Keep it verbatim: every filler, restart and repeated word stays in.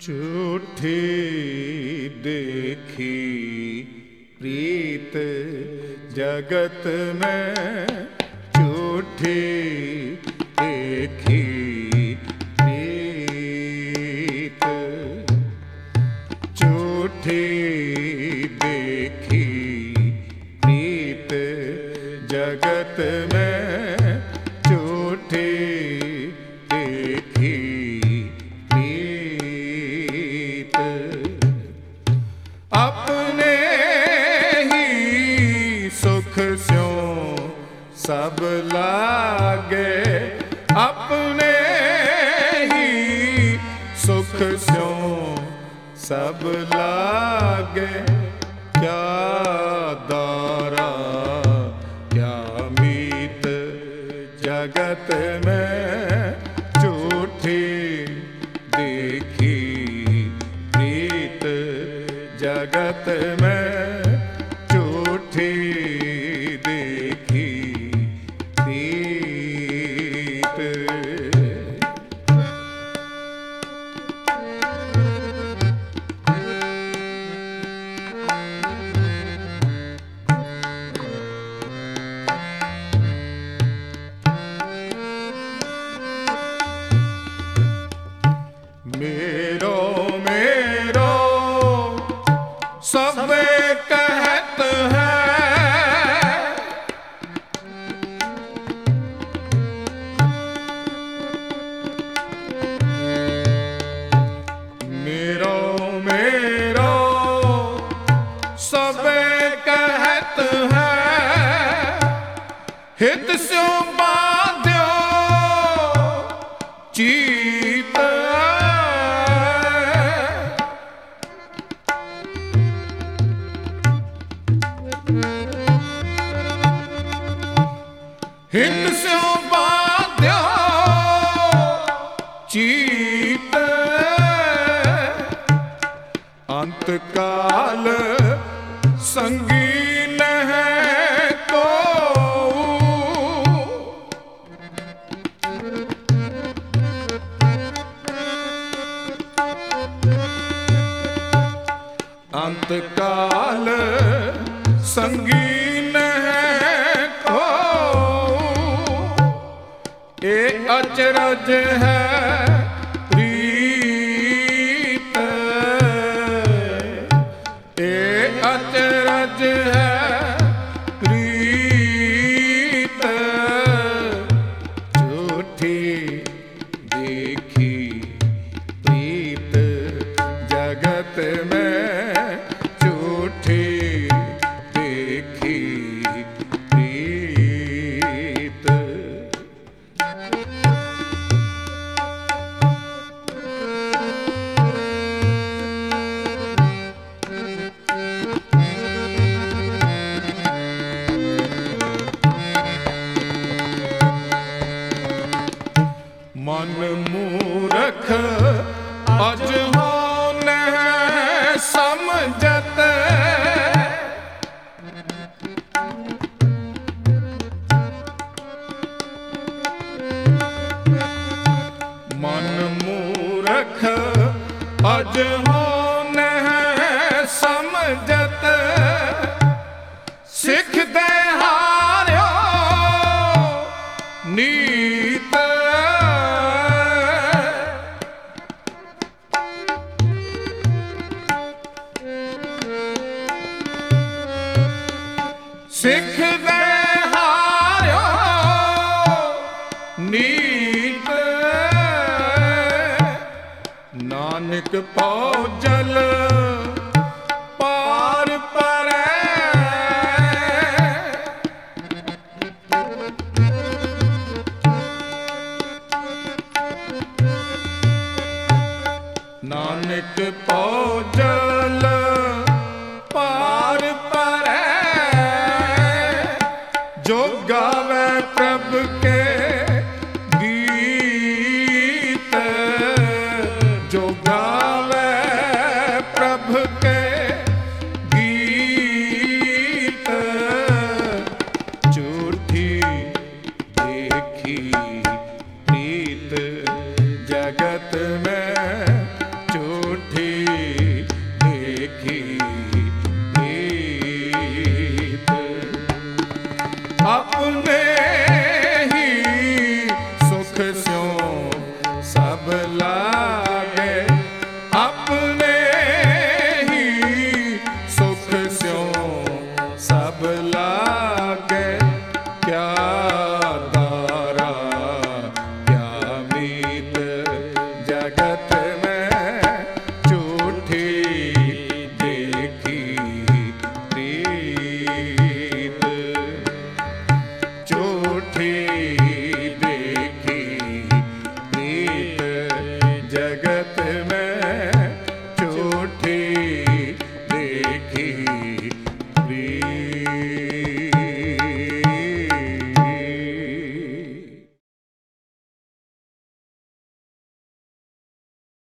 झूठी देखी प्रीत जगत में, झूठी देखी प्रीत, झूठी देखी प्रीत जगत में, झूठी देखी अपने ही सुख स्यों सब लागे, अपने ही सुख स्यों सब लागे। क्या दारा क्या मीत जगत में, झूठी देखी प्रीत जगत में, झूठी देखी प्रीत। मेरो मेरो सब कहत है, मेरो मेरो सब कहत है, हित स्यों बांध्यो चीत। हित स्यों बांध्यो चीत, अंत काल संगीन है को, अंत काल संगीन है को, ए अचरज है प्रीत, ए अचरज है प्रीत, झूठी देखी प्रीत जगत में, झूठी देखी प्रीत। मन मूरख अजहोन है समझत, मन मूरख अजहोन है समझत, सिख दे हार्यो नीत। सिख दे हार्यो नीत, नानक पाओ जल पार परै, नानक पाओ जल पार परै, जो गावे प्रभु के गीत, जो गावे प्रभु के गीत, झूठी देखी प्रीत जगत में, झूठी सुख स्यो